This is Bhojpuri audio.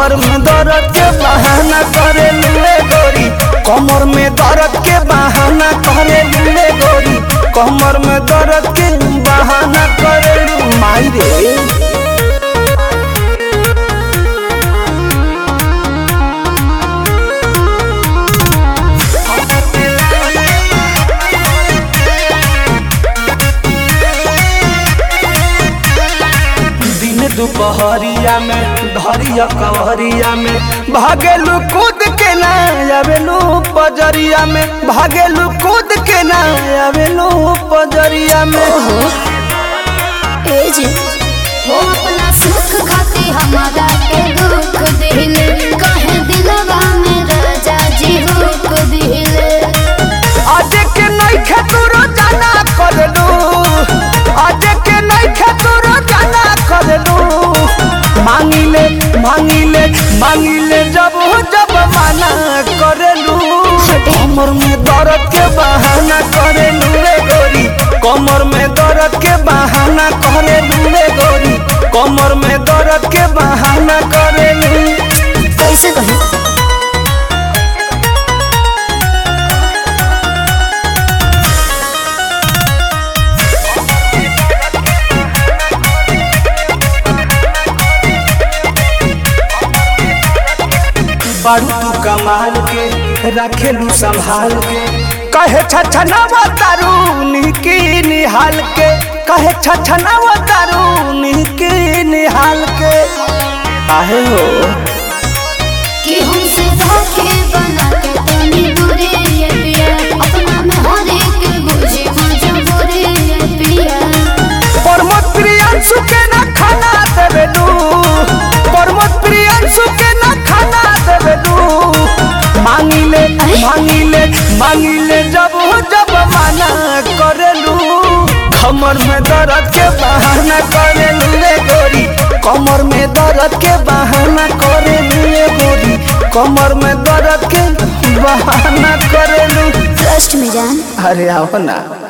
कमर में दर्द के बहाना करे लुए गोरी, कमर में दर्द के बहाना करे लुए गोरी, कमर में दर्द के बहाना करे लू माई रे। दुपहरिया में धरिया कवरिया में भागेलू कूद के ना आवेलू पजरिया में, भागेलू कूद के ना आवेलू पजरिया में। हो अपना सुख खाती हमारा के दुख दिले, कहे दिलवा में राजा जी हुक दिले। आज के नहीं खेतुरो जाना करलू, आज के नहीं खेतुरो जाना करलू, मांगिले मांगिले मांगिले जब जब माना करेलू, कमर में दर्द के बहाना करेलू रे गोरी, कमर में दर्द के बहाना करेलू रे गोरी, कमर में दर्द के बहाना करेलू। कैसे कहे बारू तू कमाल के रखेलू संभाल के, कहे छछनावा तारू निकी निहाल के, कहे छछनावा तारू निकी निहाल के। आहे हो कि हमसे धोखे बना के तनी दूरे ये पिया, अपना में हर एक बुझे मजबूरे ये पिया। प्रमोद प्रियांशु के ना खाना देवेलू, प्रमोद प्रियांशु के ना खाना देवेलू, मांगिले मांगिले मांगिले जब जब माना करेलू, कमर में दर्द के बहाना करेलू रे गोरी, कमर में दर्द के बहाना करेलू रे गोरी, कमर में दर्द के बहाना करेलू। ट्रस्ट में जान। अरे आओ ना।